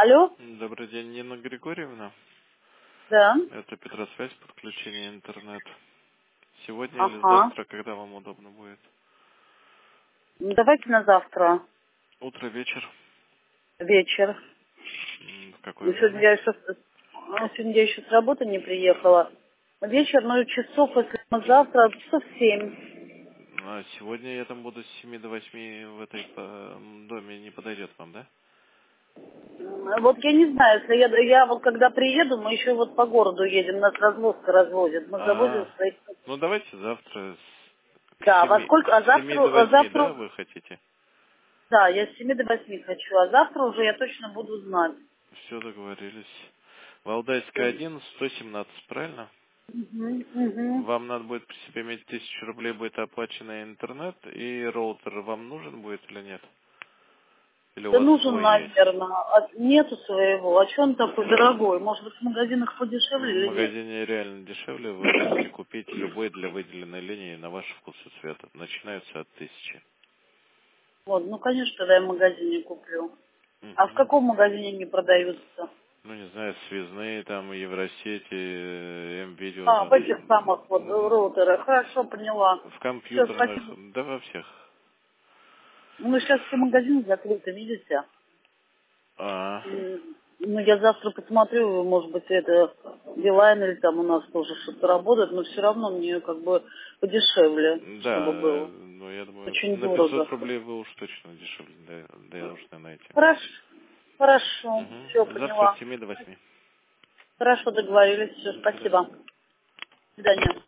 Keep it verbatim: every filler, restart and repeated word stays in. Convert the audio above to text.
Алло? Добрый день, Нина Григорьевна. Да. Это Петросвязь, подключение интернет. Сегодня или Ага. завтра, когда вам удобно будет? Ну, давайте на завтра. Утро, вечер. Вечер. М, В какое Ну, сегодня время? я еще, с- ну, сегодня я еще с работы не приехала. Вечер, ну, часов, если мы завтра, часов семь. А сегодня я там буду с семи до восьми в этой э, доме. Не подойдет вам, да? М, Вот я не знаю, если я, я вот когда приеду, мы еще вот по городу едем, нас развозка развозит. Мы завозим А, своих... ну давайте завтра с- к Да, во семи, сколько? А с семи завтра, до а восьми, завтра, да, вы хотите? да, я с семи до восьми хочу, а завтра уже я точно буду знать. Все договорились. Валдайская один, сто семнадцать, правильно? Угу, угу. Вам надо будет при себе иметь тысячу рублей, будет оплаченный интернет, и роутер вам нужен будет или нет? Или у Да вас нужен, свой есть? наверное. А нету своего. А что он такой дорогой? Может быть, в магазинах В подешевле или нет? магазине реально дешевле, вы можете купить любой для выделенной линии на ваш вкус и цвет. Начинаются от тысячи. Вот, ну, конечно, тогда я в магазине куплю. А в Мгм. каком магазине они продаются? Ну, не знаю, связные, там, Евросети, э, М-видео, А, в там, этих самых вот роутерах. Хорошо, поняла. в Все, компьютерных, спасибо. да во всех. Ну, сейчас все магазины закрыты, видите? А, М, Ну, я завтра посмотрю, может быть, это Билайн или там у нас тоже что-то работает, но все равно мне как бы подешевле, чтобы да, э, было. ну, я думаю, Очень на пятьсот дорого. рублей вы уж точно дешевле да, дорожно найти. Хорошо, хорошо, все, Угу. Завтра с поняла. семи до восьми. Хорошо, договорились, все, До спасибо. свидания. До свидания.